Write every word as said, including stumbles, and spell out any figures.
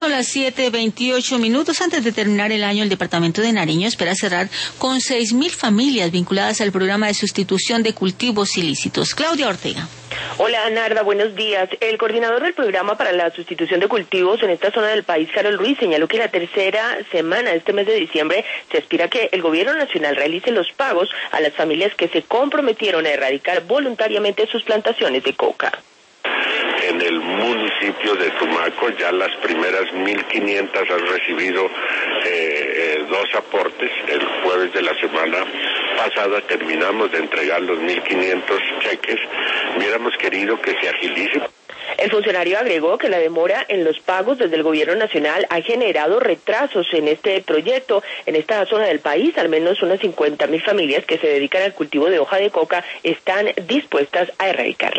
Son las siete veintiocho minutos. Antes de terminar el año, el departamento de Nariño espera cerrar con seis mil familias vinculadas al programa de sustitución de cultivos ilícitos. Claudia Ortega. Hola, Narda, buenos días. El coordinador del programa para la sustitución de cultivos en esta zona del país, Carol Ruiz, señaló que la tercera semana de este mes de diciembre se aspira que el gobierno nacional realice los pagos a las familias que se comprometieron a erradicar voluntariamente sus plantaciones de coca. En el municipio de Tumaco ya las primeras mil quinientas han recibido eh, eh, dos aportes. El jueves de la semana pasada terminamos de entregar los mil quinientos cheques. Hubiéramos querido que se agilice. El funcionario agregó que la demora en los pagos desde el gobierno nacional ha generado retrasos en este proyecto. En esta zona del país, al menos unas cincuenta mil familias que se dedican al cultivo de hoja de coca están dispuestas a erradicarla.